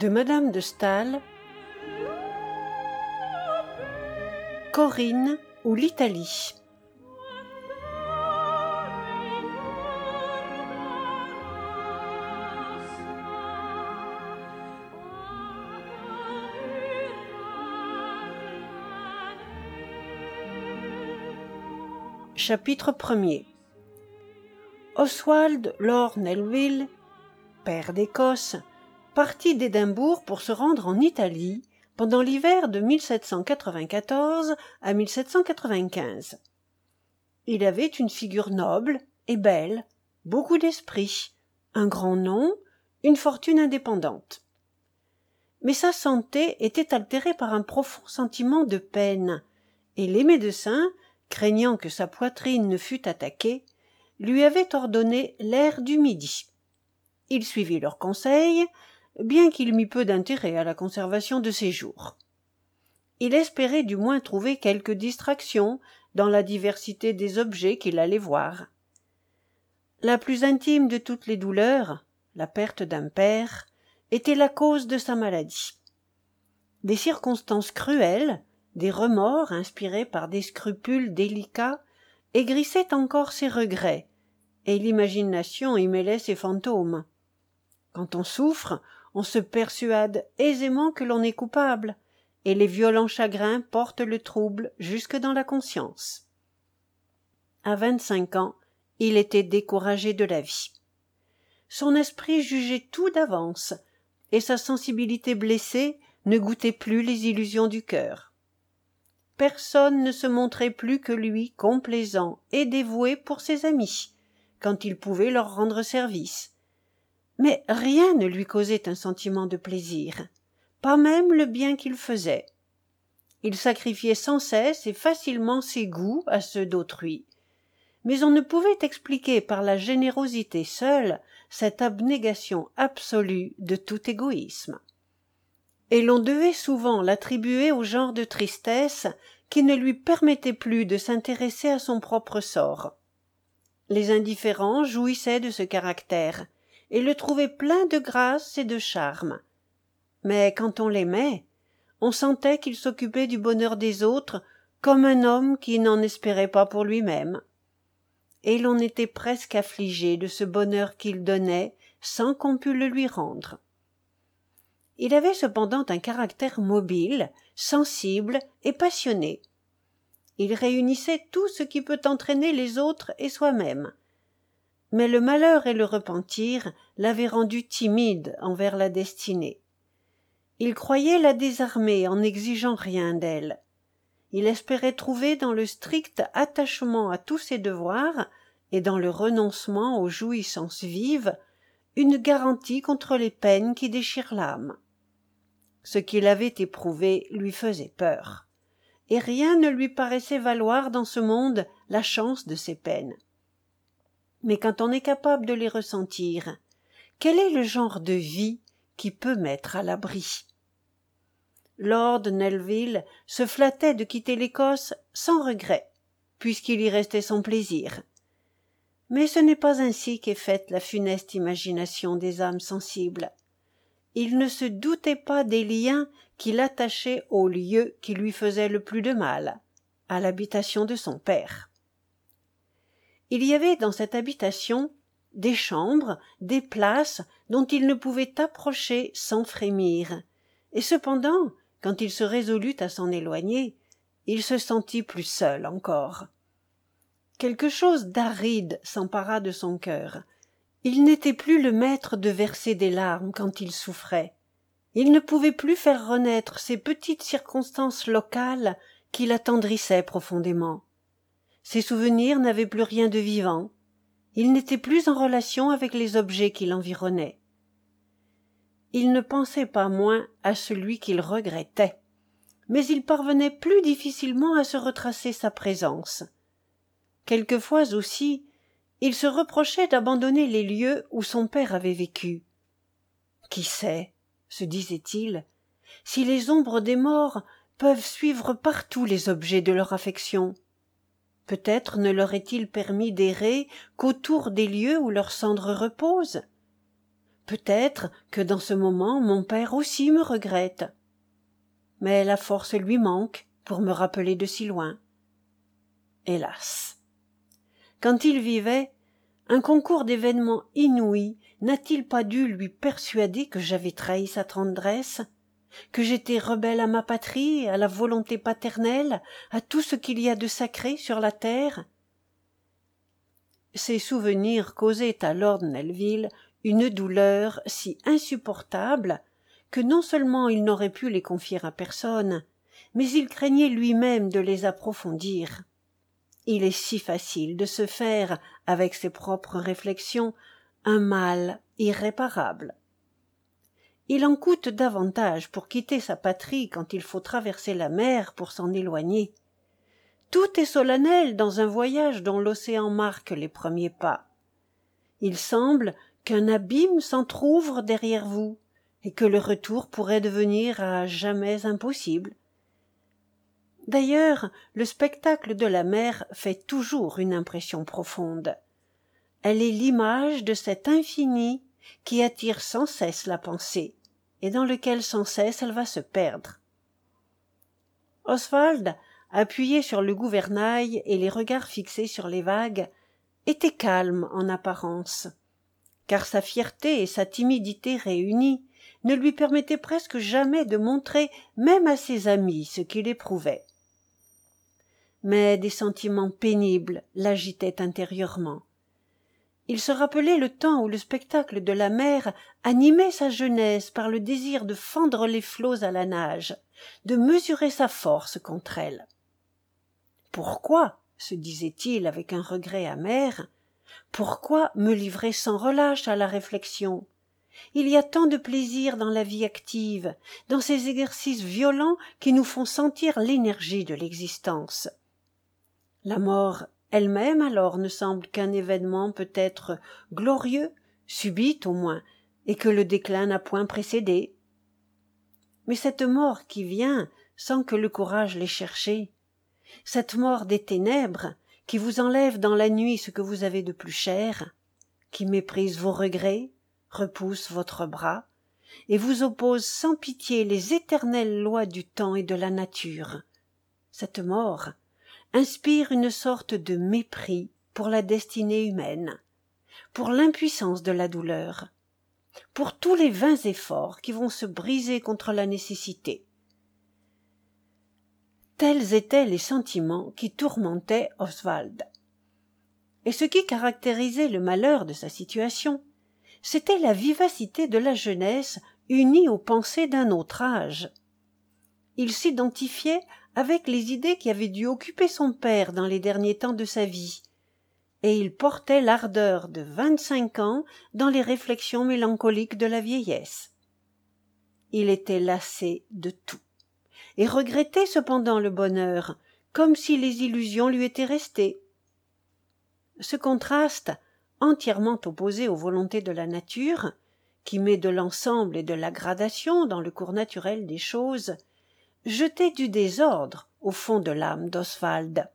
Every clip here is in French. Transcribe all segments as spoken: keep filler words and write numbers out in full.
de Madame de Staël, Corinne ou l'Italie. Chapitre premier. Oswald Lord Nelvil, pair d'Écosse, partit d'Édimbourg pour se rendre en Italie pendant l'hiver de mille sept cent quatre-vingt-quatorze à mille sept cent quatre-vingt-quinze. Il avait une figure noble et belle, beaucoup d'esprit, un grand nom, une fortune indépendante. Mais sa santé était altérée par un profond sentiment de peine, et les médecins, craignant que sa poitrine ne fût attaquée, lui avaient ordonné l'air du midi. Il suivit leurs conseils, bien qu'il mît peu d'intérêt à la conservation de ses jours. Il espérait du moins trouver quelque distraction dans la diversité des objets qu'il allait voir. La plus intime de toutes les douleurs, la perte d'un père, était la cause de sa maladie. Des circonstances cruelles, des remords inspirés par des scrupules délicats, aigrissaient encore ses regrets, et l'imagination y mêlait ses fantômes. Quand on souffre, on se persuade aisément que l'on est coupable, et les violents chagrins portent le trouble jusque dans la conscience. À vingt-cinq ans, il était découragé de la vie. Son esprit jugeait tout d'avance, et sa sensibilité blessée ne goûtait plus les illusions du cœur. Personne ne se montrait plus que lui complaisant et dévoué pour ses amis, quand il pouvait leur rendre service. Mais rien ne lui causait un sentiment de plaisir, pas même le bien qu'il faisait. Il sacrifiait sans cesse et facilement ses goûts à ceux d'autrui, mais on ne pouvait expliquer par la générosité seule cette abnégation absolue de tout égoïsme. Et l'on devait souvent l'attribuer au genre de tristesse qui ne lui permettait plus de s'intéresser à son propre sort. Les indifférents jouissaient de ce caractère, et le trouvaient plein de grâce et de charme. Mais quand on l'aimait, on sentait qu'il s'occupait du bonheur des autres comme un homme qui n'en espérait pas pour lui-même. Et l'on était presque affligé de ce bonheur qu'il donnait sans qu'on pût le lui rendre. Il avait cependant un caractère mobile, sensible et passionné. Il réunissait tout ce qui peut entraîner les autres et soi-même. Mais le malheur et le repentir l'avaient rendu timide envers la destinée. Il croyait la désarmer en n'exigeant rien d'elle. Il espérait trouver dans le strict attachement à tous ses devoirs et dans le renoncement aux jouissances vives une garantie contre les peines qui déchirent l'âme. Ce qu'il avait éprouvé lui faisait peur, et rien ne lui paraissait valoir dans ce monde la chance de ses peines. Mais quand on est capable de les ressentir, quel est le genre de vie qui peut mettre à l'abri? Lord Nelvil se flattait de quitter l'Écosse sans regret, puisqu'il y restait sans plaisir. Mais ce n'est pas ainsi qu'est faite la funeste imagination des âmes sensibles. Il ne se doutait pas des liens qui l'attachaient au lieu qui lui faisait le plus de mal, à l'habitation de son père. Il y avait dans cette habitation des chambres, des places dont il ne pouvait approcher sans frémir, et cependant, quand il se résolut à s'en éloigner, il se sentit plus seul encore. Quelque chose d'aride s'empara de son cœur. Il n'était plus le maître de verser des larmes quand il souffrait. Il ne pouvait plus faire renaître ces petites circonstances locales qui l'attendrissaient profondément. Ses souvenirs n'avaient plus rien de vivant. Il n'était plus en relation avec les objets qui l'environnaient. Il ne pensait pas moins à celui qu'il regrettait, mais il parvenait plus difficilement à se retracer sa présence. Quelquefois aussi, il se reprochait d'abandonner les lieux où son père avait vécu. Qui sait, se disait-il, si les ombres des morts peuvent suivre partout les objets de leur affection? Peut-être ne leur est-il permis d'errer qu'autour des lieux où leurs cendres reposent? Peut-être que dans ce moment mon père aussi me regrette. Mais la force lui manque pour me rappeler de si loin. Hélas. Quand il vivait, un concours d'événements inouïs n'a-t-il pas dû lui persuader que j'avais trahi sa tendresse, que j'étais rebelle à ma patrie, à la volonté paternelle, à tout ce qu'il y a de sacré sur la terre? Ces souvenirs causaient à lord Nelvil une douleur si insupportable que non seulement il n'aurait pu les confier à personne, mais il craignait lui-même de les approfondir. Il est si facile de se faire, avec ses propres réflexions, un mal irréparable. Il en coûte davantage pour quitter sa patrie quand il faut traverser la mer pour s'en éloigner. Tout est solennel dans un voyage dont l'océan marque les premiers pas. Il semble qu'un abîme s'entr'ouvre derrière vous, et que le retour pourrait devenir à jamais impossible. D'ailleurs, le spectacle de la mer fait toujours une impression profonde. Elle est l'image de cet infini qui attire sans cesse la pensée, et dans lequel sans cesse elle va se perdre. Oswald, appuyé sur le gouvernail et les regards fixés sur les vagues, était calme en apparence, car sa fierté et sa timidité réunies ne lui permettaient presque jamais de montrer même à ses amis ce qu'il éprouvait. Mais des sentiments pénibles l'agitaient intérieurement. Il se rappelait le temps où le spectacle de la mer animait sa jeunesse par le désir de fendre les flots à la nage, de mesurer sa force contre elle. Pourquoi, se disait-il avec un regret amer, pourquoi me livrer sans relâche à la réflexion? Il y a tant de plaisir dans la vie active, dans ces exercices violents qui nous font sentir l'énergie de l'existence. La mort elle-même alors ne semble qu'un événement peut-être glorieux, subit au moins, et que le déclin n'a point précédé. Mais cette mort qui vient sans que le courage l'ait cherchée, cette mort des ténèbres qui vous enlève dans la nuit ce que vous avez de plus cher, qui méprise vos regrets, repousse votre bras, et vous oppose sans pitié les éternelles lois du temps et de la nature, cette mort inspire une sorte de mépris pour la destinée humaine, pour l'impuissance de la douleur, pour tous les vains efforts qui vont se briser contre la nécessité. Tels étaient les sentiments qui tourmentaient Oswald. Et ce qui caractérisait le malheur de sa situation, c'était la vivacité de la jeunesse unie aux pensées d'un autre âge. Il s'identifiait avec les idées qui avaient dû occuper son père dans les derniers temps de sa vie, et il portait l'ardeur de vingt-cinq ans dans les réflexions mélancoliques de la vieillesse. Il était lassé de tout, et regrettait cependant le bonheur, comme si les illusions lui étaient restées. Ce contraste, entièrement opposé aux volontés de la nature, qui met de l'ensemble et de la gradation dans le cours naturel des choses, jetait du désordre au fond de l'âme d'Oswald.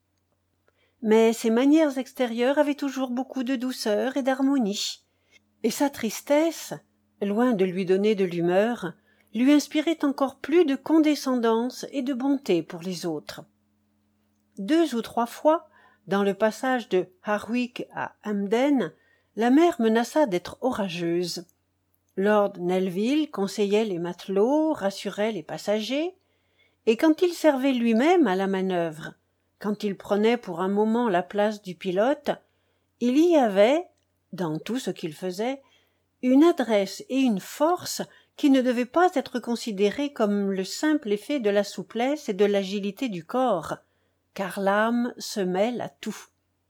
Mais ses manières extérieures avaient toujours beaucoup de douceur et d'harmonie, et sa tristesse, loin de lui donner de l'humeur, lui inspirait encore plus de condescendance et de bonté pour les autres. Deux ou trois fois, dans le passage de Harwich à Hamden, la mer menaça d'être orageuse. Lord Nelvil conseillait les matelots, rassurait les passagers, et quand il servait lui-même à la manœuvre, quand il prenait pour un moment la place du pilote, il y avait, dans tout ce qu'il faisait, une adresse et une force qui ne devaient pas être considérées comme le simple effet de la souplesse et de l'agilité du corps, car l'âme se mêle à tout.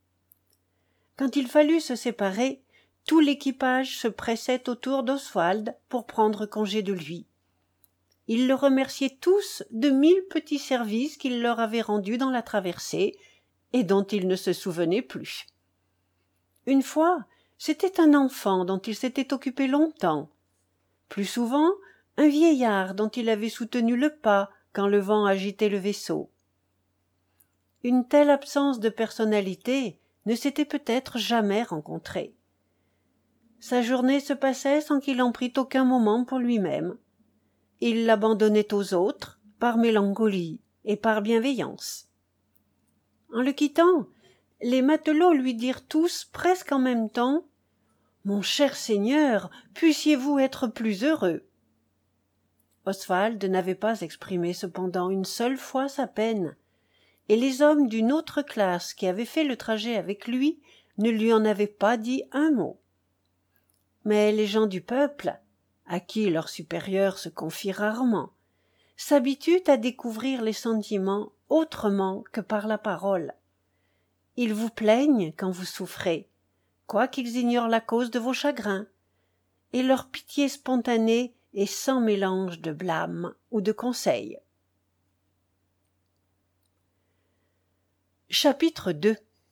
Quand il fallut se séparer, tout l'équipage se pressait autour d'Oswald pour prendre congé de lui. Ils le remerciaient tous de mille petits services qu'il leur avait rendus dans la traversée, et dont il ne se souvenait plus. Une fois, c'était un enfant dont il s'était occupé longtemps. Plus souvent, un vieillard dont il avait soutenu le pas quand le vent agitait le vaisseau. Une telle absence de personnalité ne s'était peut-être jamais rencontrée. Sa journée se passait sans qu'il en prît aucun moment pour lui-même. Il l'abandonnait aux autres, par mélancolie et par bienveillance. En le quittant, les matelots lui dirent tous presque en même temps « Mon cher Seigneur, puissiez-vous être plus heureux ?» Oswald n'avait pas exprimé cependant une seule fois sa peine, et les hommes d'une autre classe qui avaient fait le trajet avec lui ne lui en avaient pas dit un mot. Mais les gens du peuple, à qui leurs supérieurs se confient rarement, s'habituent à découvrir les sentiments autrement que par la parole. Ils vous plaignent quand vous souffrez, quoiqu'ils ignorent la cause de vos chagrins, et leur pitié spontanée est sans mélange de blâme ou de conseil. Chapitre deux.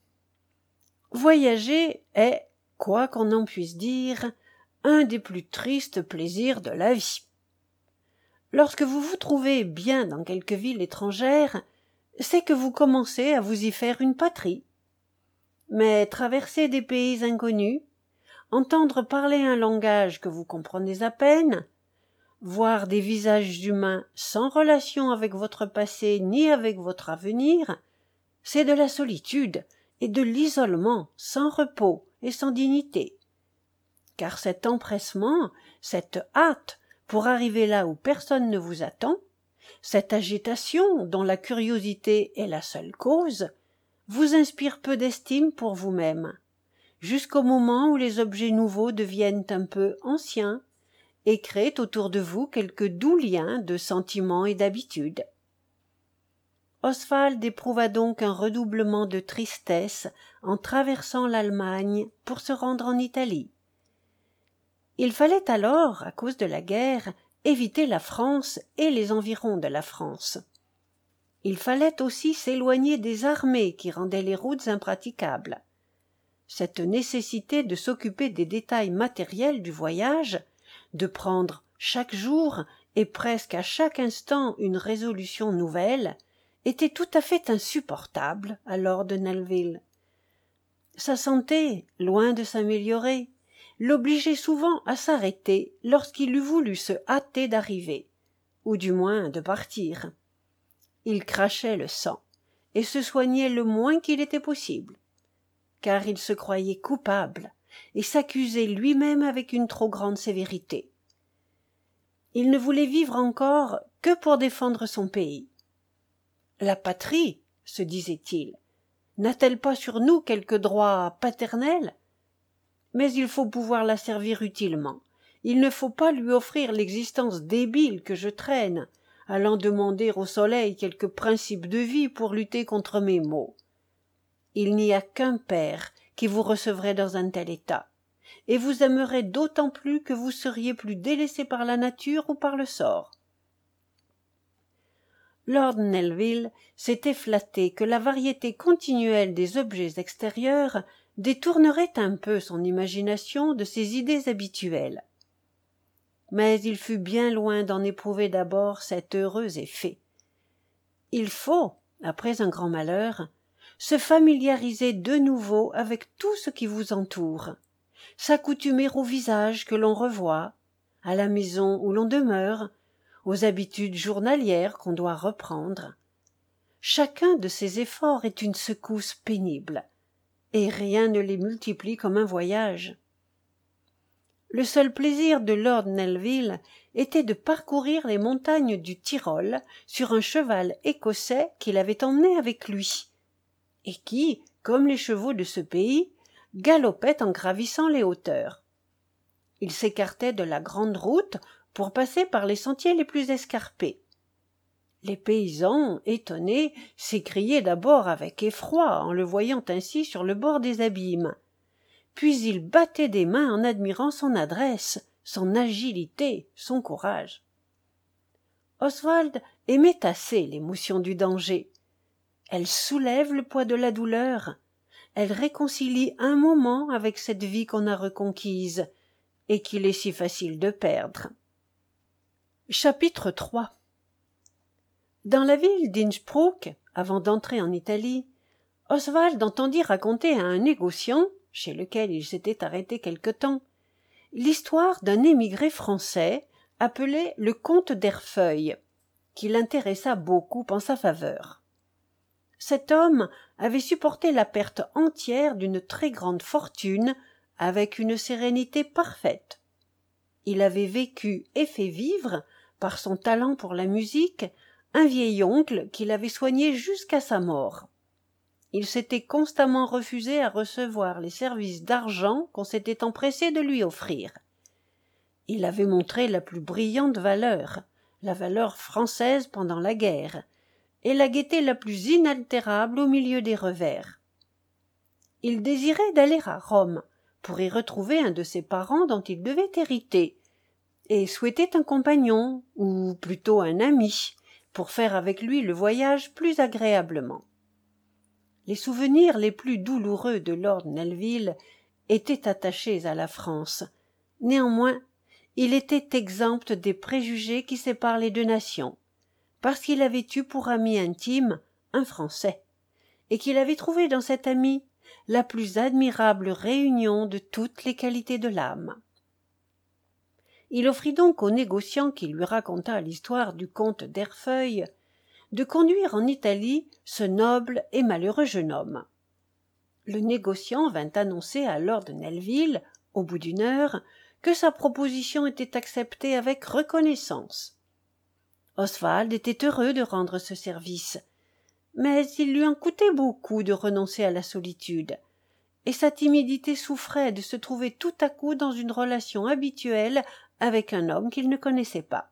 Voyager est, quoi qu'on en puisse dire, un des plus tristes plaisirs de la vie. Lorsque vous vous trouvez bien dans quelque ville étrangère, c'est que vous commencez à vous y faire une patrie. Mais traverser des pays inconnus, entendre parler un langage que vous comprenez à peine, voir des visages humains sans relation avec votre passé ni avec votre avenir, c'est de la solitude et de l'isolement sans repos et sans dignité. Car cet empressement, cette hâte pour arriver là où personne ne vous attend, cette agitation dont la curiosité est la seule cause, vous inspire peu d'estime pour vous-même, jusqu'au moment où les objets nouveaux deviennent un peu anciens et créent autour de vous quelques doux liens de sentiments et d'habitudes. Oswald éprouva donc un redoublement de tristesse en traversant l'Allemagne pour se rendre en Italie. Il fallait alors, à cause de la guerre, éviter la France et les environs de la France. Il fallait aussi s'éloigner des armées qui rendaient les routes impraticables. Cette nécessité de s'occuper des détails matériels du voyage, de prendre chaque jour et presque à chaque instant une résolution nouvelle, était tout à fait insupportable à Lord Nelvil. Sa santé, loin de s'améliorer, l'obligeait souvent à s'arrêter lorsqu'il eût voulu se hâter d'arriver, ou du moins de partir. Il crachait le sang et se soignait le moins qu'il était possible, car il se croyait coupable et s'accusait lui-même avec une trop grande sévérité. Il ne voulait vivre encore que pour défendre son pays. La patrie, se disait-il, n'a-t-elle pas sur nous quelque droit paternel ? Mais il faut pouvoir la servir utilement. Il ne faut pas lui offrir l'existence débile que je traîne, allant demander au soleil quelques principes de vie pour lutter contre mes maux. Il n'y a qu'un père qui vous recevrait dans un tel état, et vous aimerait d'autant plus que vous seriez plus délaissé par la nature ou par le sort. Lord Nelvil s'était flatté que la variété continuelle des objets extérieurs détournerait un peu son imagination de ses idées habituelles. Mais il fut bien loin d'en éprouver d'abord cet heureux effet. Il faut, après un grand malheur, se familiariser de nouveau avec tout ce qui vous entoure, s'accoutumer au visage que l'on revoit, à la maison où l'on demeure, aux habitudes journalières qu'on doit reprendre. Chacun de ces efforts est une secousse pénible, et rien ne les multiplie comme un voyage. Le seul plaisir de Lord Nelvil était de parcourir les montagnes du Tyrol sur un cheval écossais qu'il avait emmené avec lui, et qui, comme les chevaux de ce pays, galopait en gravissant les hauteurs. Il s'écartait de la grande route pour passer par les sentiers les plus escarpés. Les paysans, étonnés, s'écriaient d'abord avec effroi en le voyant ainsi sur le bord des abîmes. Puis ils battaient des mains en admirant son adresse, son agilité, son courage. Oswald aimait assez l'émotion du danger. Elle soulève le poids de la douleur. Elle réconcilie un moment avec cette vie qu'on a reconquise et qu'il est si facile de perdre. Chapitre trois. Dans la ville d'Innsbruck, avant d'entrer en Italie, Oswald entendit raconter à un négociant, chez lequel il s'était arrêté quelque temps, l'histoire d'un émigré français appelé le comte d'Herfeuil, qui l'intéressa beaucoup en sa faveur. Cet homme avait supporté la perte entière d'une très grande fortune avec une sérénité parfaite. Il avait vécu et fait vivre, par son talent pour la musique, un vieil oncle qu'il avait soigné jusqu'à sa mort. Il s'était constamment refusé à recevoir les services d'argent qu'on s'était empressé de lui offrir. Il avait montré la plus brillante valeur, la valeur française pendant la guerre, et la gaieté la plus inaltérable au milieu des revers. Il désirait d'aller à Rome, pour y retrouver un de ses parents dont il devait hériter, et souhaitait un compagnon, ou plutôt un ami, pour faire avec lui le voyage plus agréablement. Les souvenirs les plus douloureux de lord Nelvil étaient attachés à la France. Néanmoins, il était exempt des préjugés qui séparent les deux nations, parce qu'il avait eu pour ami intime un Français, et qu'il avait trouvé dans cet ami la plus admirable réunion de toutes les qualités de l'âme. Il offrit donc au négociant qui lui raconta l'histoire du comte d'Herfeuil de conduire en Italie ce noble et malheureux jeune homme. Le négociant vint annoncer à lord Nelvil, au bout d'une heure, que sa proposition était acceptée avec reconnaissance. Oswald était heureux de rendre ce service, mais il lui en coûtait beaucoup de renoncer à la solitude, et sa timidité souffrait de se trouver tout à coup dans une relation habituelle avec un homme qu'il ne connaissait pas.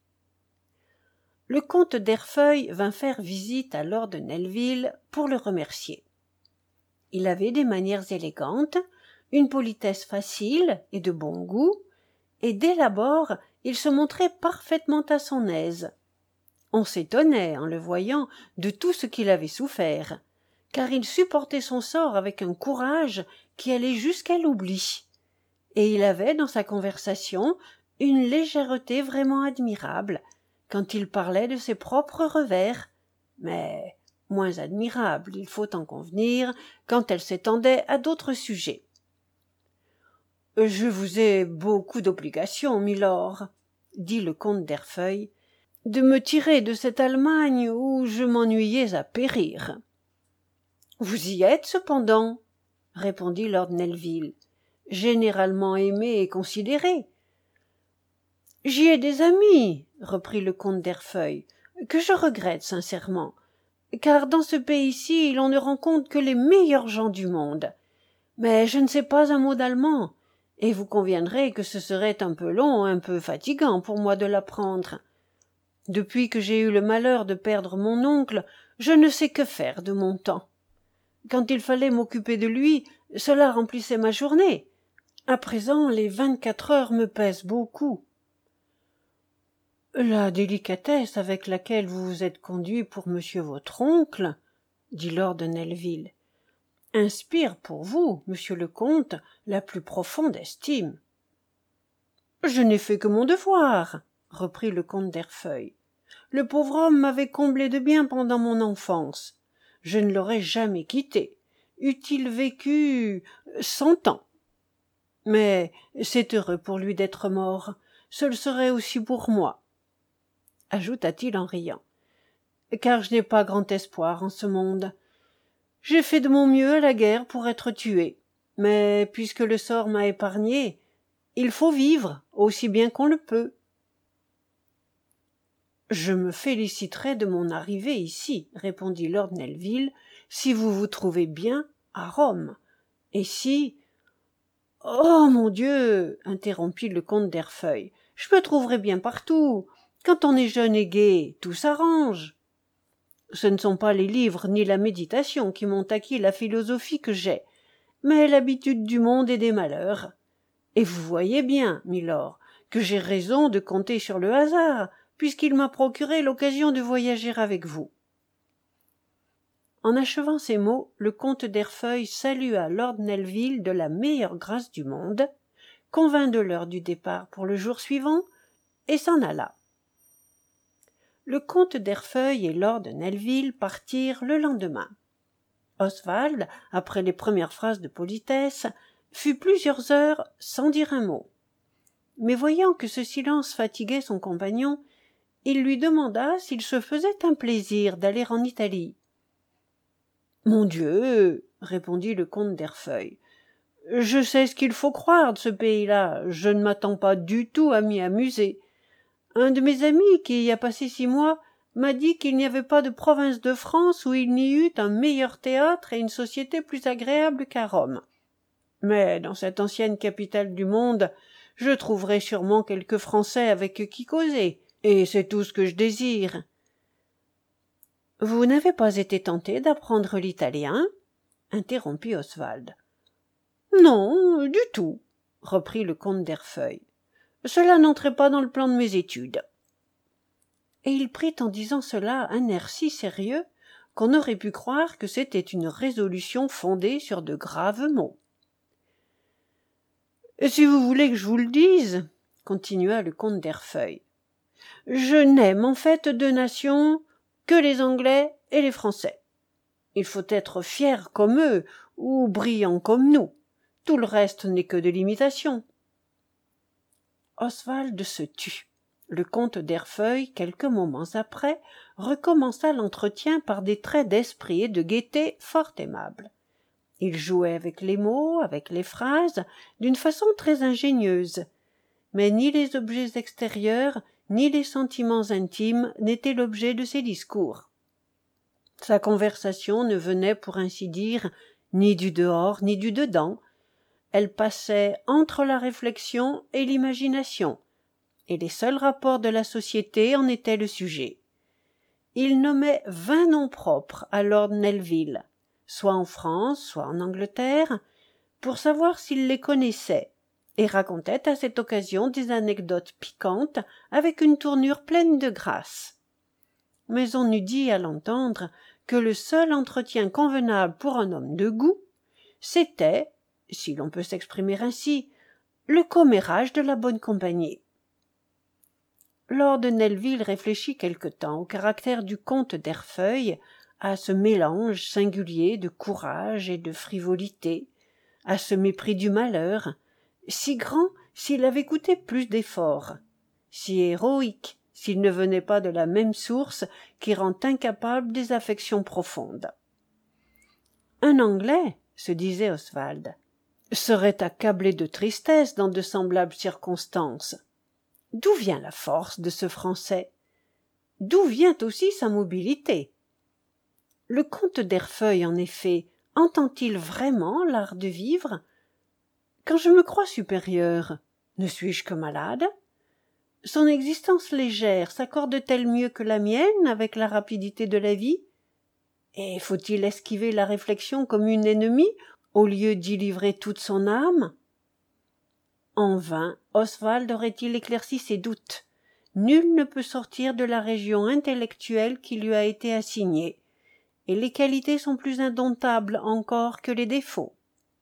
Le comte d'Herfeuil vint faire visite à lord Nelvil pour le remercier. Il avait des manières élégantes, une politesse facile et de bon goût, et dès l'abord il se montrait parfaitement à son aise. On s'étonnait, en le voyant, de tout ce qu'il avait souffert, car il supportait son sort avec un courage qui allait jusqu'à l'oubli, et il avait dans sa conversation une légèreté vraiment admirable, quand il parlait de ses propres revers, mais moins admirable, il faut en convenir, quand elle s'étendait à d'autres sujets. « Je vous ai beaucoup d'obligations, milord, » dit le comte d'Herfeuil, « de me tirer de cette Allemagne où je m'ennuyais à périr. »« Vous y êtes, cependant, » répondit lord Nelvil, « généralement aimé et considéré. »« J'y ai des amis, » reprit le comte d'Herfeuil, « que je regrette sincèrement, car dans ce pays-ci l'on ne rencontre que les meilleurs gens du monde. Mais je ne sais pas un mot d'allemand, et vous conviendrez que ce serait un peu long, un peu fatigant pour moi de l'apprendre. Depuis que j'ai eu le malheur de perdre mon oncle, je ne sais que faire de mon temps. Quand il fallait m'occuper de lui, cela remplissait ma journée. À présent, les vingt-quatre heures me pèsent beaucoup. » La délicatesse avec laquelle vous vous êtes conduit pour monsieur votre oncle, dit lord Nelvil, inspire pour vous, monsieur le comte, la plus profonde estime. Je n'ai fait que mon devoir, reprit le comte d'Herfeuil. Le pauvre homme m'avait comblé de bien pendant mon enfance. Je ne l'aurais jamais quitté, eût-il vécu cent ans. Mais c'est heureux pour lui d'être mort, ce le serait aussi pour moi, ajouta-t-il en riant, car je n'ai pas grand espoir en ce monde. J'ai fait de mon mieux à la guerre pour être tué, mais puisque le sort m'a épargné, il faut vivre aussi bien qu'on le peut. Je me féliciterai de mon arrivée ici, répondit lord Nelvil, si vous vous trouvez bien à Rome, et si... Oh, mon Dieu, interrompit le comte d'Herfeuil, je me trouverai bien partout. Quand on est jeune et gai, tout s'arrange. Ce ne sont pas les livres ni la méditation qui m'ont acquis la philosophie que j'ai, mais l'habitude du monde et des malheurs. Et vous voyez bien, milord, que j'ai raison de compter sur le hasard, puisqu'il m'a procuré l'occasion de voyager avec vous. En achevant ces mots, le comte d'Herfeuil salua lord Nelvil de la meilleure grâce du monde, convint de l'heure du départ pour le jour suivant, et s'en alla. Le comte d'Herfeuil et lord Nelvil partirent le lendemain. Oswald, après les premières phrases de politesse, fut plusieurs heures sans dire un mot. mais voyant que ce silence fatiguait son compagnon, il lui demanda s'il se faisait un plaisir d'aller en Italie. « Mon Dieu, répondit le comte d'Herfeuil, je sais ce qu'il faut croire de ce pays-là, je ne m'attends pas du tout à m'y amuser. Un de mes amis qui y a passé six mois m'a dit qu'il n'y avait pas de province de France où il n'y eût un meilleur théâtre et une société plus agréable qu'à Rome. Mais dans cette ancienne capitale du monde, je trouverai sûrement quelques Français avec qui causer, et c'est tout ce que je désire. » « Vous n'avez pas été tenté d'apprendre l'italien ?» interrompit Oswald. « Non, du tout, » reprit le comte d'Herfeuil. « Cela n'entrait pas dans le plan de mes études. » Et il prit en disant cela un air si sérieux qu'on aurait pu croire que c'était une résolution fondée sur de graves mots. « Et si vous voulez que je vous le dise, » continua le comte d'Herfeuil, « je n'aime en fait deux nations que les Anglais et les Français. Il faut être fier comme eux ou brillant comme nous. Tout le reste n'est que de l'imitation. » Oswald se tut. Le comte d'Herfeuil, quelques moments après, recommença l'entretien par des traits d'esprit et de gaieté fort aimables. Il jouait avec les mots, avec les phrases, d'une façon très ingénieuse. Mais ni les objets extérieurs, ni les sentiments intimes n'étaient l'objet de ses discours. Sa conversation ne venait, pour ainsi dire, ni du dehors ni du dedans. Elle passait entre la réflexion et l'imagination, et les seuls rapports de la société en étaient le sujet. Il nommait vingt noms propres à lord Nelvil, soit en France, soit en Angleterre, pour savoir s'il les connaissait, et racontait à cette occasion des anecdotes piquantes avec une tournure pleine de grâce. Mais on eût dit à l'entendre que le seul entretien convenable pour un homme de goût, c'était, si l'on peut s'exprimer ainsi, le commérage de la bonne compagnie. Lord Nelvil réfléchit quelque temps au caractère du comte d'Herfeuil, à ce mélange singulier de courage et de frivolité, à ce mépris du malheur, si grand s'il avait coûté plus d'efforts, si héroïque s'il ne venait pas de la même source qui rend incapable des affections profondes. Un Anglais, se disait Oswald, serait accablé de tristesse dans de semblables circonstances. D'où vient la force de ce Français? D'où vient aussi sa mobilité? Le comte d'Herfeuil, en effet, entend-il vraiment l'art de vivre? Quand je me crois supérieur, ne suis-je que malade? Son existence légère s'accorde-t-elle mieux que la mienne avec la rapidité de la vie? Et faut-il esquiver la réflexion comme une ennemie au lieu d'y livrer toute son âme? En vain Oswald aurait-il éclairci ses doutes. Nul ne peut sortir de la région intellectuelle qui lui a été assignée, et les qualités sont plus indomptables encore que les défauts.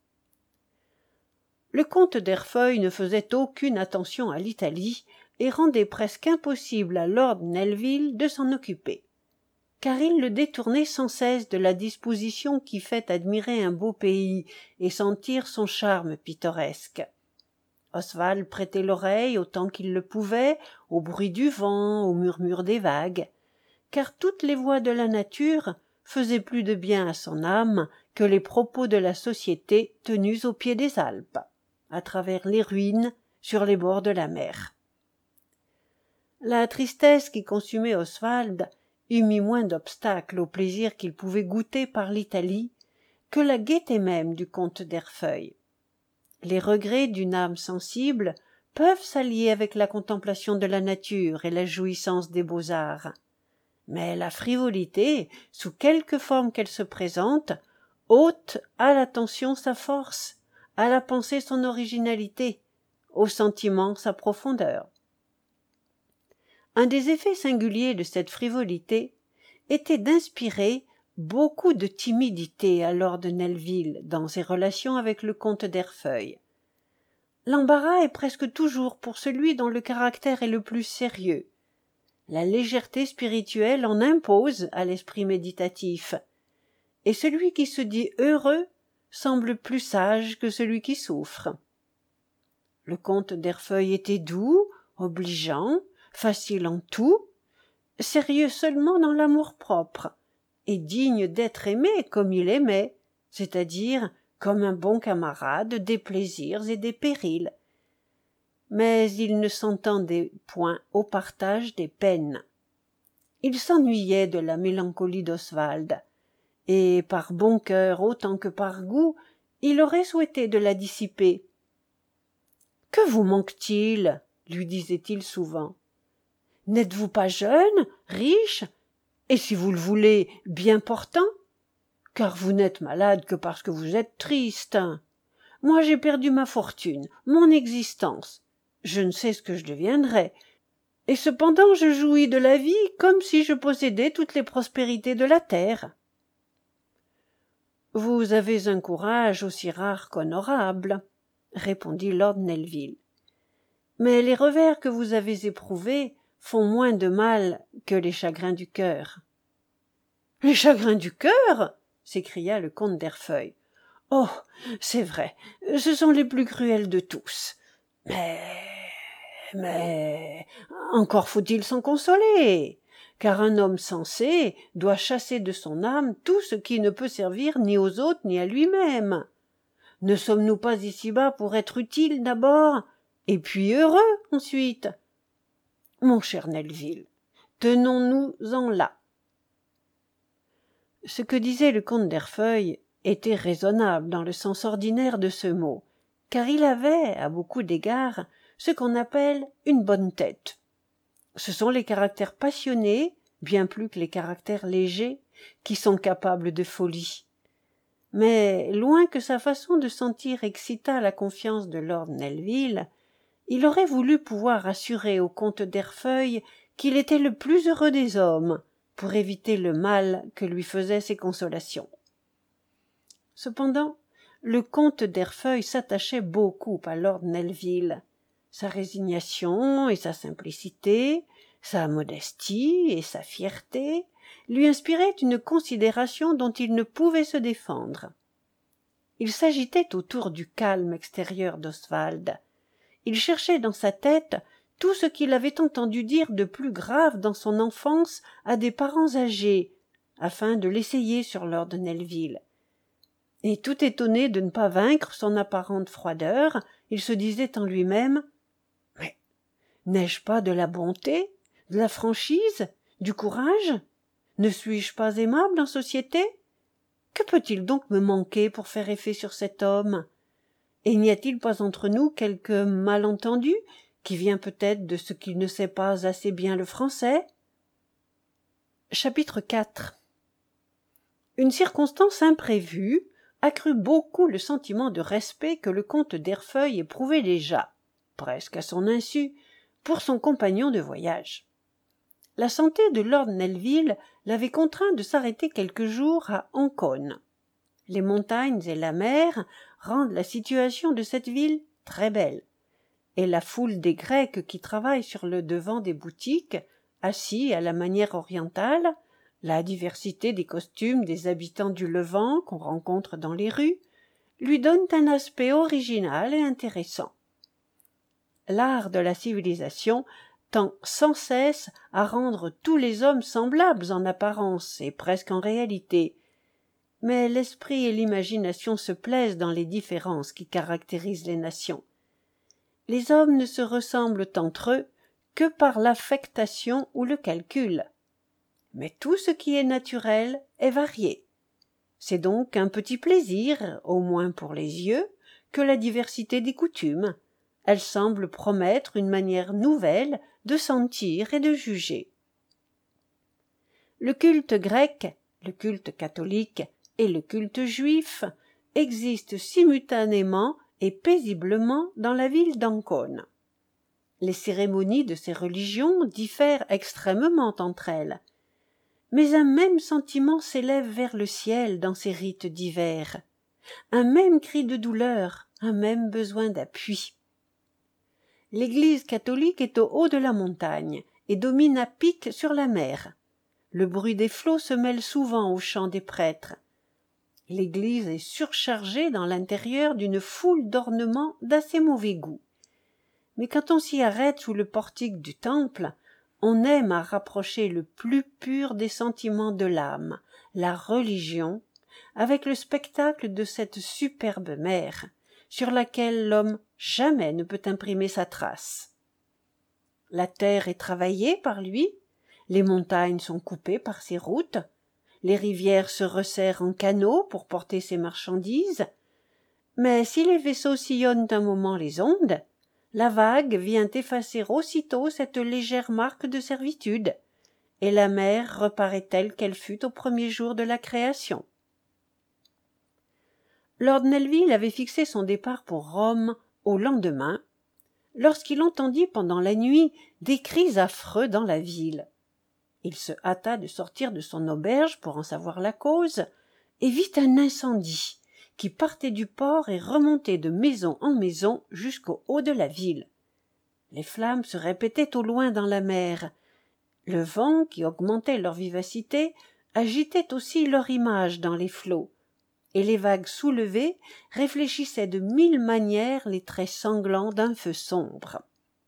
Le comte d'Herfeuil ne faisait aucune attention à l'Italie et rendait presque impossible à lord Nelvil de s'en occuper, car il le détournait sans cesse de la disposition qui fait admirer un beau pays et sentir son charme pittoresque. Oswald prêtait l'oreille autant qu'il le pouvait au bruit du vent, au murmure des vagues, car toutes les voix de la nature faisaient plus de bien à son âme que les propos de la société tenus au pied des Alpes, à travers les ruines, sur les bords de la mer. La tristesse qui consumait Oswald eût mis moins d'obstacles au plaisir qu'il pouvait goûter par l'Italie que la gaieté même du comte d'Herfeuil. Les regrets d'une âme sensible peuvent s'allier avec la contemplation de la nature et la jouissance des beaux-arts. Mais la frivolité, sous quelque forme qu'elle se présente, ôte à l'attention sa force, à la pensée son originalité, au sentiment sa profondeur. Un des effets singuliers de cette frivolité était d'inspirer beaucoup de timidité à lord Nelvil dans ses relations avec le comte d'Herfeuil. L'embarras est presque toujours pour celui dont le caractère est le plus sérieux. La légèreté spirituelle en impose à l'esprit méditatif, et celui qui se dit heureux semble plus sage que celui qui souffre. Le comte d'Erfeuil était doux, obligeant, facile en tout, sérieux seulement dans l'amour-propre, et digne d'être aimé comme il aimait, c'est-à-dire comme un bon camarade des plaisirs et des périls. Mais il ne s'entendait point au partage des peines. Il s'ennuyait de la mélancolie d'Oswald, et par bon cœur autant que par goût, il aurait souhaité de la dissiper. « Que vous manque-t-il » lui disait-il souvent. « N'êtes-vous pas jeune, riche, et si vous le voulez, bien portant? Car vous n'êtes malade que parce que vous êtes triste. Moi j'ai perdu ma fortune, mon existence. Je ne sais ce que je deviendrai. Et cependant je jouis de la vie comme si je possédais toutes les prospérités de la terre. » « Vous avez un courage aussi rare qu'honorable, » répondit lord Nelvil. « Mais les revers que vous avez éprouvés font moins de mal que les chagrins du cœur. »« Les chagrins du cœur » s'écria le comte d'Erfeuil. « Oh, c'est vrai, ce sont les plus cruels de tous. Mais... mais... encore faut-il s'en consoler. Car un homme sensé doit chasser de son âme tout ce qui ne peut servir ni aux autres ni à lui-même. Ne sommes-nous pas ici-bas pour être utiles d'abord, et puis heureux ensuite? Mon cher Nelvil, tenons-nous-en là. » Ce que disait le comte d'Erfeuil était raisonnable dans le sens ordinaire de ce mot, car il avait, à beaucoup d'égards, ce qu'on appelle une bonne tête. Ce sont les caractères passionnés, bien plus que les caractères légers, qui sont capables de folie. Mais, loin que sa façon de sentir excitât la confiance de lord Nelvil, il aurait voulu pouvoir assurer au comte d'Erfeuil qu'il était le plus heureux des hommes, pour éviter le mal que lui faisaient ses consolations. Cependant, le comte d'Erfeuil s'attachait beaucoup à lord Nelvil. Sa résignation et sa simplicité, sa modestie et sa fierté lui inspiraient une considération dont il ne pouvait se défendre. Il s'agitait autour du calme extérieur d'Oswald. Il cherchait dans sa tête tout ce qu'il avait entendu dire de plus grave dans son enfance à des parents âgés, afin de l'essayer sur lord Nelvil. Et tout étonné de ne pas vaincre son apparente froideur, il se disait en lui-même: « Mais n'ai-je pas de la bonté, de la franchise, du courage? Ne suis-je pas aimable en société? Que peut-il donc me manquer pour faire effet sur cet homme? Et n'y a-t-il pas entre nous quelque malentendu qui vient peut-être de ce qu'il ne sait pas assez bien le français ?» Chapitre quatre. Une circonstance imprévue accrut beaucoup le sentiment de respect que le comte d'Erfeuil éprouvait déjà, presque à son insu, pour son compagnon de voyage. La santé de lord Nelvil l'avait contraint de s'arrêter quelques jours à Ancône. Les montagnes et la mer rendent la situation de cette ville très belle, et la foule des Grecs qui travaillent sur le devant des boutiques, assis à la manière orientale, la diversité des costumes des habitants du Levant qu'on rencontre dans les rues, lui donnent un aspect original et intéressant. L'art de la civilisation tend sans cesse à rendre tous les hommes semblables en apparence et presque en réalité, mais l'esprit et l'imagination se plaisent dans les différences qui caractérisent les nations. Les hommes ne se ressemblent entre eux que par l'affectation ou le calcul. Mais tout ce qui est naturel est varié. C'est donc un petit plaisir, au moins pour les yeux, que la diversité des coutumes. Elle semble promettre une manière nouvelle de sentir et de juger. Le culte grec, le culte catholique et le culte juif existent simultanément et paisiblement dans la ville d'Ancône. Les cérémonies de ces religions diffèrent extrêmement entre elles, mais un même sentiment s'élève vers le ciel dans ces rites divers, un même cri de douleur, un même besoin d'appui. L'Église catholique est au haut de la montagne et domine à pic sur la mer. Le bruit des flots se mêle souvent au chant des prêtres. L'église est surchargée dans l'intérieur d'une foule d'ornements d'assez mauvais goût, mais quand on s'y arrête sous le portique du temple, on aime à rapprocher le plus pur des sentiments de l'âme, la religion, avec le spectacle de cette superbe mer, sur laquelle l'homme jamais ne peut imprimer sa trace. La terre est travaillée par lui, les montagnes sont coupées par ses routes, les rivières se resserrent en canaux pour porter ses marchandises, mais si les vaisseaux sillonnent un moment les ondes, la vague vient effacer aussitôt cette légère marque de servitude, et la mer reparaît telle qu'elle fut au premier jour de la création. Lord Nelvil avait fixé son départ pour Rome au lendemain, lorsqu'il entendit pendant la nuit des cris affreux dans la ville. Il se hâta de sortir de son auberge pour en savoir la cause, et vit un incendie qui partait du port et remontait de maison en maison jusqu'au haut de la ville. Les flammes se répétaient au loin dans la mer. Le vent, qui augmentait leur vivacité, agitait aussi leur image dans les flots, et les vagues soulevées réfléchissaient de mille manières les traits sanglants d'un feu sombre.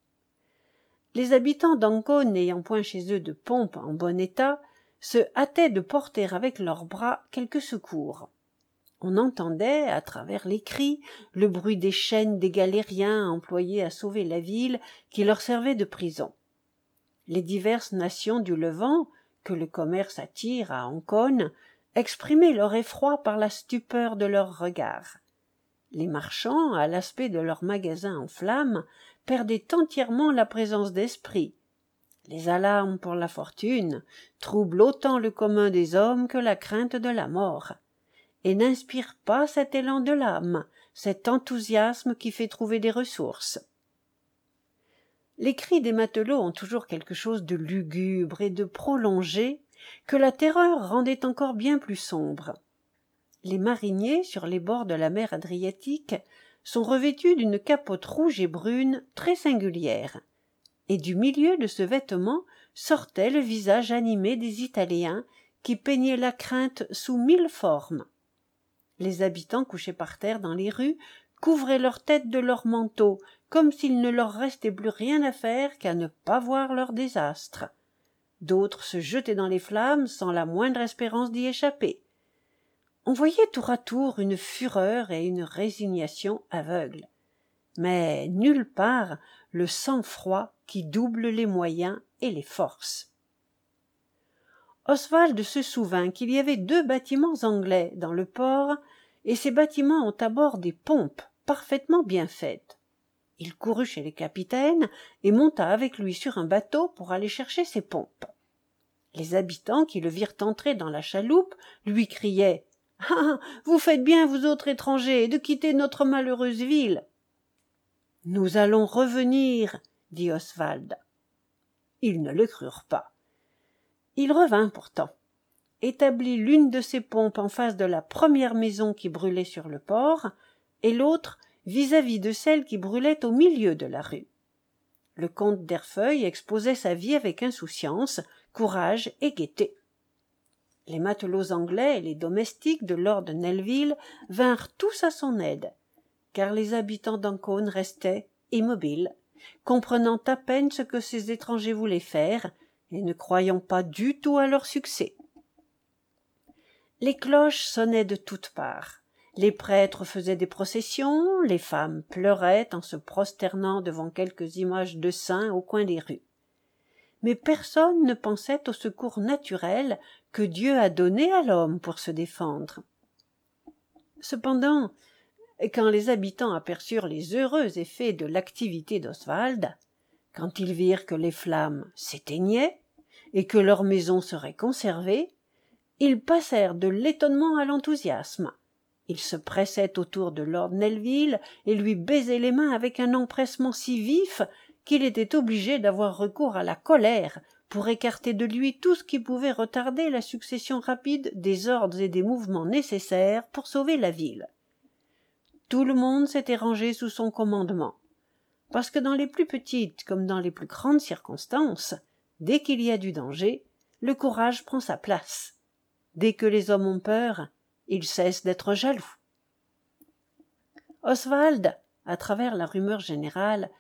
Les habitants d'Ancône n'ayant point chez eux de pompe en bon état, se hâtaient de porter avec leurs bras quelque secours. On entendait, à travers les cris, le bruit des chaînes des galériens employés à sauver la ville qui leur servait de prison. Les diverses nations du Levant, que le commerce attire à Ancône, exprimaient leur effroi par la stupeur de leurs regards. Les marchands, à l'aspect de leurs magasins en flammes, perdaient entièrement la présence d'esprit. Les alarmes pour la fortune troublent autant le commun des hommes que la crainte de la mort, et n'inspirent pas cet élan de l'âme, cet enthousiasme qui fait trouver des ressources. Les cris des matelots ont toujours quelque chose de lugubre et de prolongé que la terreur rendait encore bien plus sombre. Les mariniers, sur les bords de la mer Adriatique, sont revêtus d'une capote rouge et brune très singulière, et du milieu de ce vêtement sortait le visage animé des Italiens qui peignaient la crainte sous mille formes. Les habitants couchés par terre dans les rues couvraient leurs têtes de leurs manteaux, comme s'il ne leur restait plus rien à faire qu'à ne pas voir leur désastre. D'autres se jetaient dans les flammes sans la moindre espérance d'y échapper. On voyait tour à tour une fureur et une résignation aveugles, mais nulle part le sang-froid qui double les moyens et les forces. Oswald se souvint qu'il y avait deux bâtiments anglais dans le port, et ces bâtiments ont à bord des pompes parfaitement bien faites. Il courut chez les capitaines et monta avec lui sur un bateau pour aller chercher ces pompes. Les habitants qui le virent entrer dans la chaloupe lui criaient « Ah, vous faites bien, vous autres étrangers, de quitter notre malheureuse ville !»« Nous allons revenir, » dit Oswald. Ils ne le crurent pas. Il revint pourtant, établit l'une de ses pompes en face de la première maison qui brûlait sur le port, et l'autre vis-à-vis de celle qui brûlait au milieu de la rue. Le comte d'Erfeuil exposait sa vie avec insouciance, courage et gaieté. Les matelots anglais et les domestiques de lord Nelvil vinrent tous à son aide, car les habitants d'Ancône restaient immobiles, comprenant à peine ce que ces étrangers voulaient faire, et ne croyant pas du tout à leur succès. Les cloches sonnaient de toutes parts, les prêtres faisaient des processions, les femmes pleuraient en se prosternant devant quelques images de saints au coin des rues. Mais personne ne pensait au secours naturel que Dieu a donné à l'homme pour se défendre. Cependant, quand les habitants aperçurent les heureux effets de l'activité d'Oswald, quand ils virent que les flammes s'éteignaient et que leur maison serait conservée, ils passèrent de l'étonnement à l'enthousiasme. Ils se pressaient autour de lord Nelvil et lui baisaient les mains avec un empressement si vif qu'il était obligé d'avoir recours à la colère pour écarter de lui tout ce qui pouvait retarder la succession rapide des ordres et des mouvements nécessaires pour sauver la ville. Tout le monde s'était rangé sous son commandement, parce que dans les plus petites comme dans les plus grandes circonstances, dès qu'il y a du danger, le courage prend sa place. Dès que les hommes ont peur, ils cessent d'être jaloux. Oswald, à travers la rumeur générale,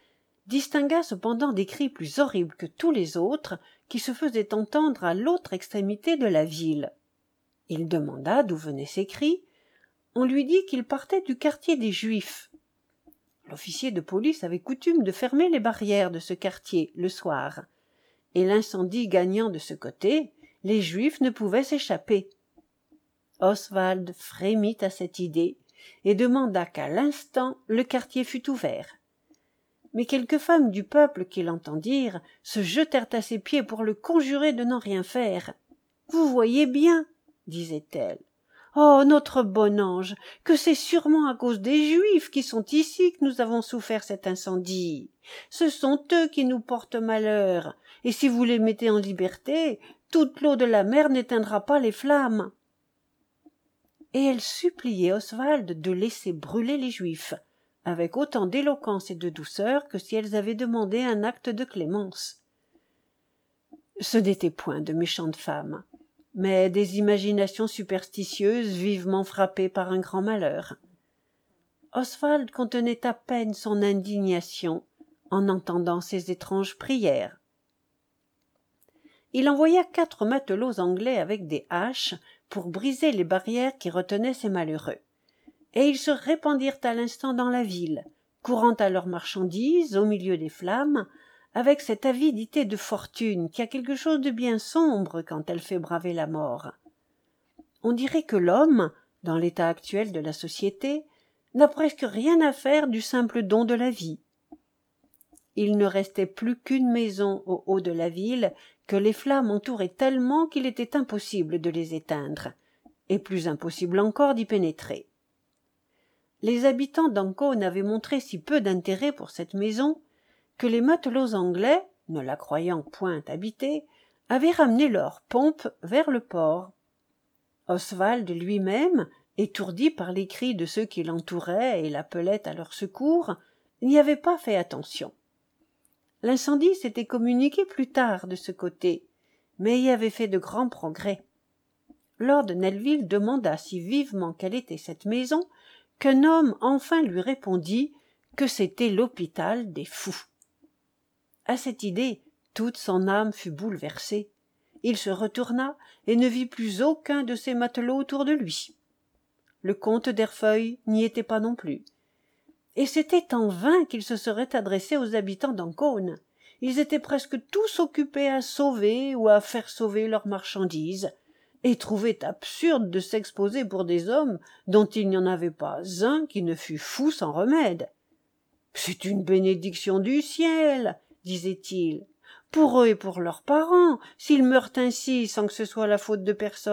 distingua cependant des cris plus horribles que tous les autres qui se faisaient entendre à l'autre extrémité de la ville. Il demanda d'où venaient ces cris. On lui dit qu'ils partaient du quartier des Juifs. L'officier de police avait coutume de fermer les barrières de ce quartier le soir, et l'incendie gagnant de ce côté, les Juifs ne pouvaient s'échapper. Oswald frémit à cette idée et demanda qu'à l'instant le quartier fût ouvert. Mais quelques femmes du peuple qui l'entendirent se jetèrent à ses pieds pour le conjurer de n'en rien faire. « Vous voyez bien, disait-elle, oh, notre bon ange, que c'est sûrement à cause des Juifs qui sont ici que nous avons souffert cet incendie. Ce sont eux qui nous portent malheur, et si vous les mettez en liberté, toute l'eau de la mer n'éteindra pas les flammes. » Et elle suppliait Oswald de laisser brûler les Juifs, avec autant d'éloquence et de douceur que si elles avaient demandé un acte de clémence. Ce n'étaient point de méchantes femmes, mais des imaginations superstitieuses vivement frappées par un grand malheur. Oswald contenait à peine son indignation en entendant ces étranges prières. Il envoya quatre matelots anglais avec des haches pour briser les barrières qui retenaient ces malheureux, et ils se répandirent à l'instant dans la ville, courant à leurs marchandises au milieu des flammes, avec cette avidité de fortune qui a quelque chose de bien sombre quand elle fait braver la mort. On dirait que l'homme, dans l'état actuel de la société, n'a presque rien à faire du simple don de la vie. Il ne restait plus qu'une maison au haut de la ville que les flammes entouraient tellement qu'il était impossible de les éteindre, et plus impossible encore d'y pénétrer. Les habitants d'Ancône avaient montré si peu d'intérêt pour cette maison que les matelots anglais, ne la croyant point habitée, avaient ramené leurs pompes vers le port. Oswald lui-même, étourdi par les cris de ceux qui l'entouraient et l'appelaient à leur secours, n'y avait pas fait attention. L'incendie s'était communiqué plus tard de ce côté, mais y avait fait de grands progrès. Lord Nelvil demanda si vivement quelle était cette maison qu'un homme enfin lui répondit que c'était l'hôpital des fous. À cette idée, toute son âme fut bouleversée. Il se retourna et ne vit plus aucun de ses matelots autour de lui. Le comte d'Erfeuil n'y était pas non plus. Et c'était en vain qu'il se serait adressé aux habitants d'Ancône. Ils étaient presque tous occupés à sauver ou à faire sauver leurs marchandises, et trouvaient absurde de s'exposer pour des hommes dont il n'y en avait pas un qui ne fût fou sans remède. « C'est une bénédiction du ciel, » disait-il, « pour eux et pour leurs parents, s'ils meurent ainsi sans que ce soit la faute de personne. »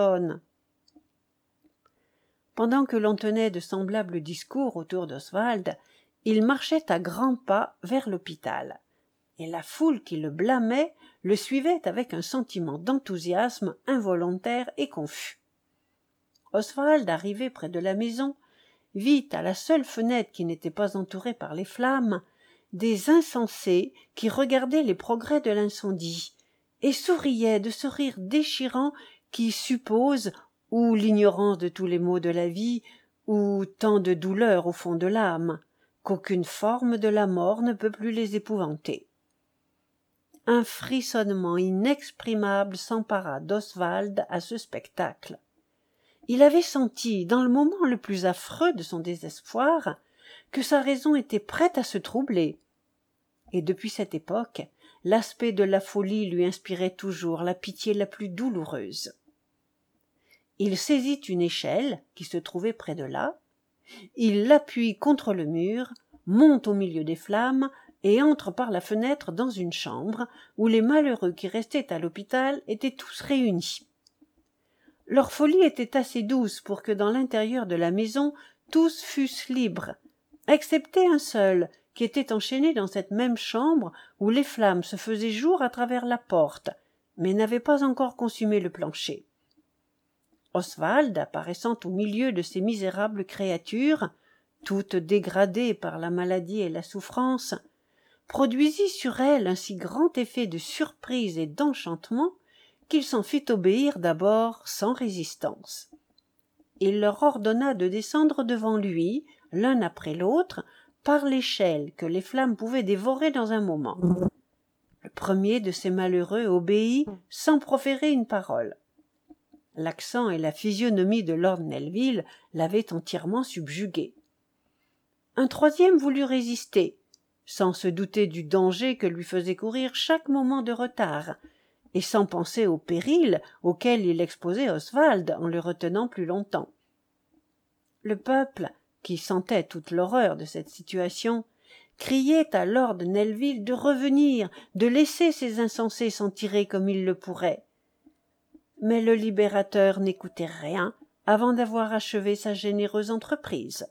Pendant que l'on tenait de semblables discours autour d'Oswald, il marchait à grands pas vers l'hôpital, et la foule qui le blâmait le suivait avec un sentiment d'enthousiasme involontaire et confus. Oswald, arrivé près de la maison, vit à la seule fenêtre qui n'était pas entourée par les flammes des insensés qui regardaient les progrès de l'incendie et souriaient de ce rire déchirant qui suppose ou l'ignorance de tous les maux de la vie ou tant de douleur au fond de l'âme qu'aucune forme de la mort ne peut plus les épouvanter. Un frissonnement inexprimable s'empara d'Oswald à ce spectacle. Il avait senti, dans le moment le plus affreux de son désespoir, que sa raison était prête à se troubler. Et depuis cette époque, l'aspect de la folie lui inspirait toujours la pitié la plus douloureuse. Il saisit une échelle qui se trouvait près de là, il l'appuie contre le mur, monte au milieu des flammes et entre par la fenêtre dans une chambre où les malheureux qui restaient à l'hôpital étaient tous réunis. Leur folie était assez douce pour que dans l'intérieur de la maison tous fussent libres, excepté un seul qui était enchaîné dans cette même chambre où les flammes se faisaient jour à travers la porte, mais n'avaient pas encore consumé le plancher. Oswald, apparaissant au milieu de ces misérables créatures, toutes dégradées par la maladie et la souffrance, produisit sur elles un si grand effet de surprise et d'enchantement qu'il s'en fit obéir d'abord sans résistance. Il leur ordonna de descendre devant lui, l'un après l'autre, par l'échelle que les flammes pouvaient dévorer dans un moment. Le premier de ces malheureux obéit sans proférer une parole. L'accent et la physionomie de lord Nelvil l'avaient entièrement subjugué. Un troisième voulut résister, sans se douter du danger que lui faisait courir chaque moment de retard, et sans penser au péril auquel il exposait Oswald en le retenant plus longtemps. Le peuple, qui sentait toute l'horreur de cette situation, criait à lord Nelvil de revenir, de laisser ces insensés s'en tirer comme ils le pourraient. Mais le libérateur n'écoutait rien avant d'avoir achevé sa généreuse entreprise.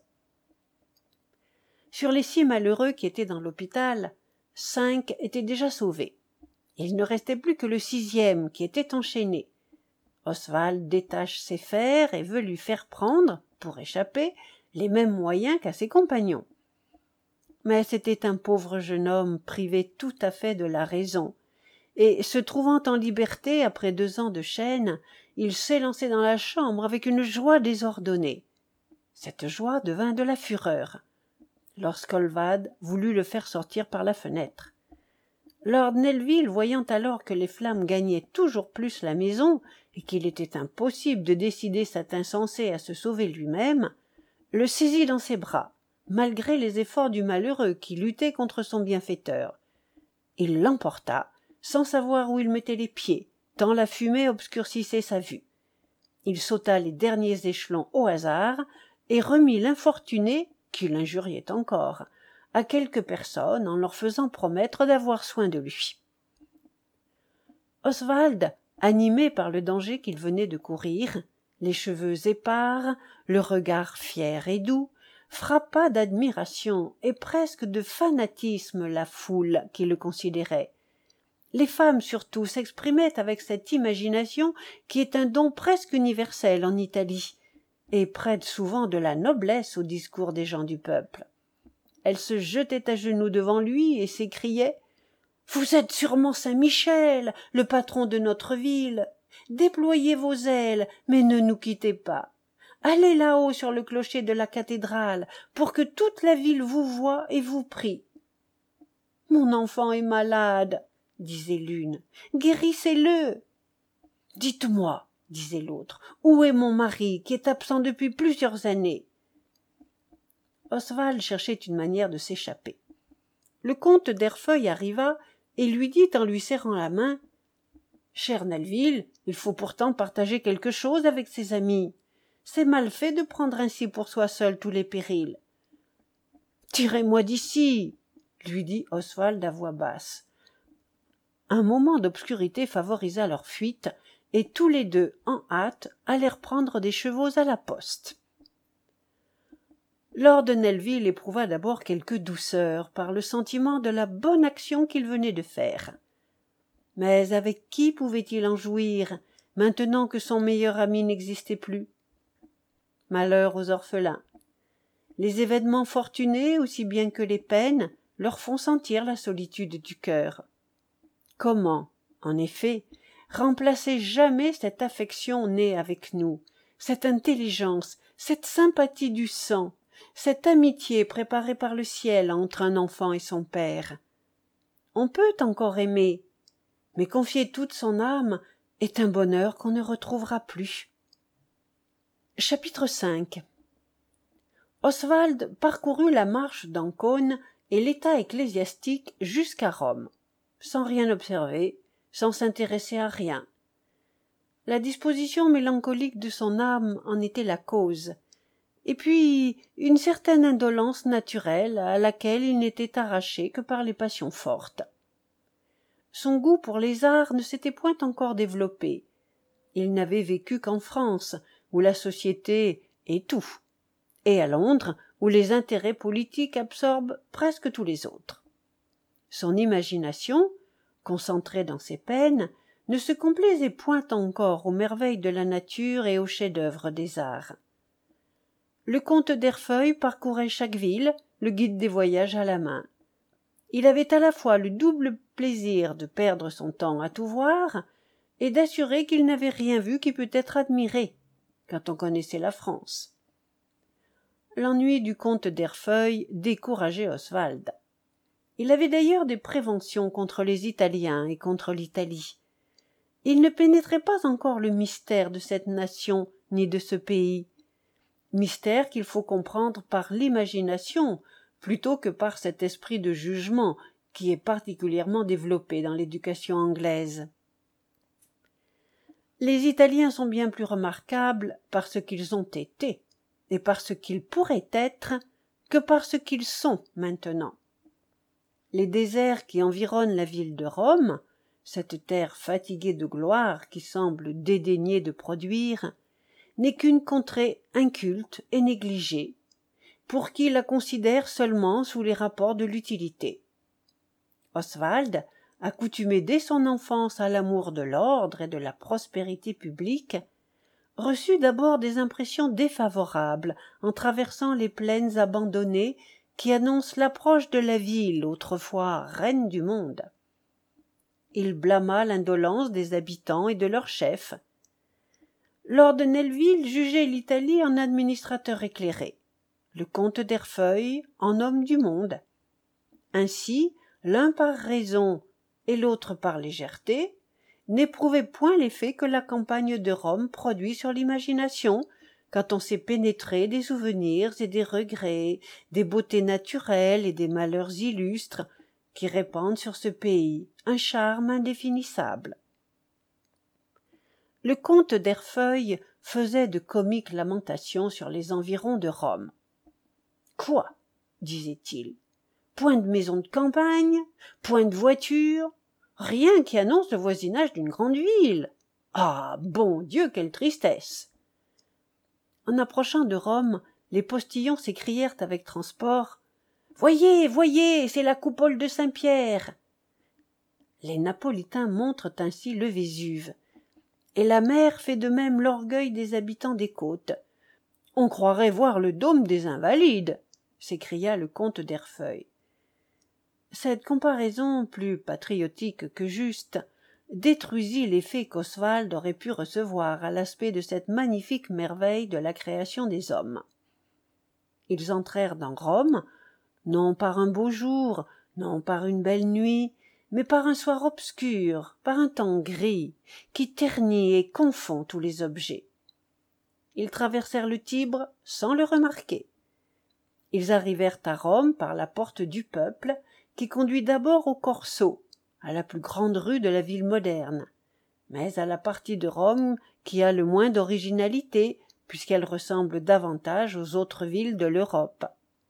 Sur les six malheureux qui étaient dans l'hôpital, cinq étaient déjà sauvés. Il ne restait plus que le sixième qui était enchaîné. Oswald détache ses fers et veut lui faire prendre, pour échapper, les mêmes moyens qu'à ses compagnons. Mais c'était un pauvre jeune homme privé tout à fait de la raison, et, se trouvant en liberté après deux ans de chaîne, il s'élançait dans la chambre avec une joie désordonnée. Cette joie devint de la fureur, lorsqu'Olvad voulut le faire sortir par la fenêtre. Lord Nelvil, voyant alors que les flammes gagnaient toujours plus la maison, et qu'il était impossible de décider cet insensé à se sauver lui-même, le saisit dans ses bras, malgré les efforts du malheureux qui luttait contre son bienfaiteur. Il l'emporta, sans savoir où il mettait les pieds, tant la fumée obscurcissait sa vue. Il sauta les derniers échelons au hasard, et remit l'infortuné, qui l'injuriait encore, à quelques personnes en leur faisant promettre d'avoir soin de lui. Oswald, animé par le danger qu'il venait de courir, les cheveux épars, le regard fier et doux, frappa d'admiration et presque de fanatisme la foule qui le considérait. Les femmes surtout s'exprimaient avec cette imagination qui est un don presque universel en Italie, et prête souvent de la noblesse au discours des gens du peuple. Elles se jetaient à genoux devant lui et s'écriaient « Vous êtes sûrement Saint-Michel, le patron de notre ville. Déployez vos ailes, mais ne nous quittez pas. Allez là-haut sur le clocher de la cathédrale pour que toute la ville vous voie et vous prie. »« Mon enfant est malade, » disait l'une. « Guérissez-le. »« Dites-moi, » disait l'autre, « où est mon mari qui est absent depuis plusieurs années ?» Oswald cherchait une manière de s'échapper. Le comte d'Erfeuil arriva et lui dit en lui serrant la main « Cher Nelvil, il faut pourtant partager quelque chose avec ses amis. C'est mal fait de prendre ainsi pour soi seul tous les périls. »« Tirez-moi d'ici !» lui dit Oswald à voix basse. Un moment d'obscurité favorisa leur fuite, et tous les deux, en hâte, allèrent prendre des chevaux à la poste. Lord Nelvil éprouva d'abord quelque douceur par le sentiment de la bonne action qu'il venait de faire. Mais avec qui pouvait-il en jouir, maintenant que son meilleur ami n'existait plus? Malheur aux orphelins. Les événements fortunés, aussi bien que les peines, leur font sentir la solitude du cœur. Comment, en effet, remplacer jamais cette affection née avec nous, cette intelligence, cette sympathie du sang, cette amitié préparée par le ciel entre un enfant et son père? On peut encore aimer, mais confier toute son âme est un bonheur qu'on ne retrouvera plus. Chapitre cinq. Oswald parcourut la marche d'Ancône et l'état ecclésiastique jusqu'à Rome, sans rien observer, sans s'intéresser à rien. La disposition mélancolique de son âme en était la cause, et puis une certaine indolence naturelle à laquelle il n'était arraché que par les passions fortes. Son goût pour les arts ne s'était point encore développé. Il n'avait vécu qu'en France, où la société est tout, et à Londres, où les intérêts politiques absorbent presque tous les autres. Son imagination, concentrée dans ses peines, ne se complaisait point encore aux merveilles de la nature et aux chefs-d'œuvre des arts. Le comte d'Erfeuil parcourait chaque ville, le guide des voyages à la main. Il avait à la fois le double plaisir de perdre son temps à tout voir et d'assurer qu'il n'avait rien vu qui pût être admiré, quand on connaissait la France. L'ennui du comte d'Herfeuil décourageait Oswald. Il avait d'ailleurs des préventions contre les Italiens et contre l'Italie. Il ne pénétrait pas encore le mystère de cette nation ni de ce pays, mystère qu'il faut comprendre par l'imagination plutôt que par cet esprit de jugement qui est particulièrement développé dans l'éducation anglaise. Les Italiens sont bien plus remarquables par ce qu'ils ont été et par ce qu'ils pourraient être que par ce qu'ils sont maintenant. Les déserts qui environnent la ville de Rome, cette terre fatiguée de gloire qui semble dédaigner de produire, n'est qu'une contrée inculte et négligée, pour qui la considère seulement sous les rapports de l'utilité. Oswald, accoutumé dès son enfance à l'amour de l'ordre et de la prospérité publique, reçut d'abord des impressions défavorables en traversant les plaines abandonnées qui annoncent l'approche de la ville autrefois reine du monde. Il blâma l'indolence des habitants et de leurs chefs. Lord Nelvil jugeait l'Italie en administrateur éclairé, le comte d'Herfeuil en homme du monde. Ainsi, l'un par raison et l'autre par légèreté, n'éprouvaient point l'effet que la campagne de Rome produit sur l'imagination, quand on sait pénétrer des souvenirs et des regrets, des beautés naturelles et des malheurs illustres, qui répandent sur ce pays un charme indéfinissable. Le comte d'Herfeuil faisait de comiques lamentations sur les environs de Rome. « Quoi » disait-il, « point de maison de campagne, point de voiture, rien qui annonce le voisinage d'une grande ville. Ah, bon Dieu, quelle tristesse !» En approchant de Rome, les postillons s'écrièrent avec transport « Voyez, voyez, c'est la coupole de Saint-Pierre !» Les Napolitains montrent ainsi le Vésuve, et la mer fait de même l'orgueil des habitants des côtes. « On croirait voir le dôme des Invalides !» s'écria le comte d'Herfeuil. Cette comparaison, plus patriotique que juste, détruisit l'effet qu'Oswald aurait pu recevoir à l'aspect de cette magnifique merveille de la création des hommes. Ils entrèrent dans Rome, non par un beau jour, non par une belle nuit, mais par un soir obscur, par un temps gris, qui ternit et confond tous les objets. Ils traversèrent le Tibre sans le remarquer. Ils arrivèrent à Rome par la porte du peuple, qui conduit d'abord au Corso, à la plus grande rue de la ville moderne, mais à la partie de Rome qui a le moins d'originalité, puisqu'elle ressemble davantage aux autres villes de l'Europe.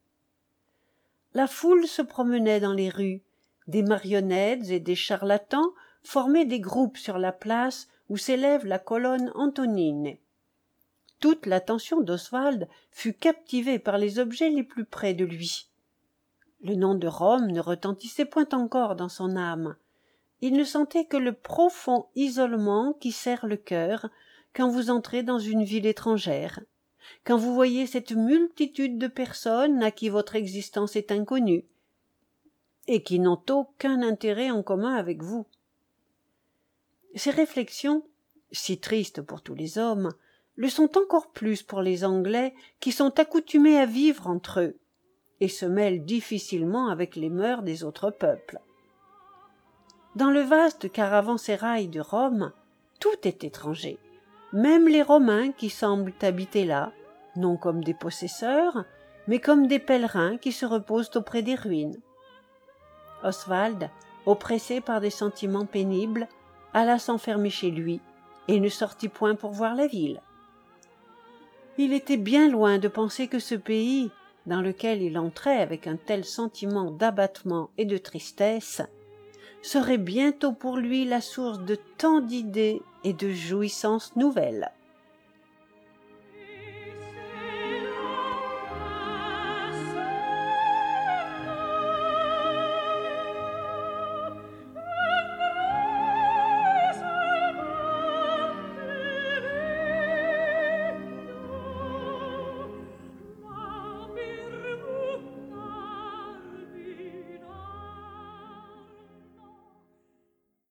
La foule se promenait dans les rues, des marionnettes et des charlatans formaient des groupes sur la place où s'élève la colonne Antonine. Toute l'attention d'Oswald fut captivée par les objets les plus près de lui. Le nom de Rome ne retentissait point encore dans son âme. Il ne sentait que le profond isolement qui serre le cœur quand vous entrez dans une ville étrangère, quand vous voyez cette multitude de personnes à qui votre existence est inconnue, et qui n'ont aucun intérêt en commun avec vous. Ces réflexions, si tristes pour tous les hommes, le sont encore plus pour les Anglais qui sont accoutumés à vivre entre eux, et se mêlent difficilement avec les mœurs des autres peuples. Dans le vaste caravansérail de Rome, tout est étranger, même les Romains qui semblent habiter là, non comme des possesseurs, mais comme des pèlerins qui se reposent auprès des ruines. Oswald, oppressé par des sentiments pénibles, alla s'enfermer chez lui et ne sortit point pour voir la ville. Il était bien loin de penser que ce pays, dans lequel il entrait avec un tel sentiment d'abattement et de tristesse, serait bientôt pour lui la source de tant d'idées et de jouissances nouvelles.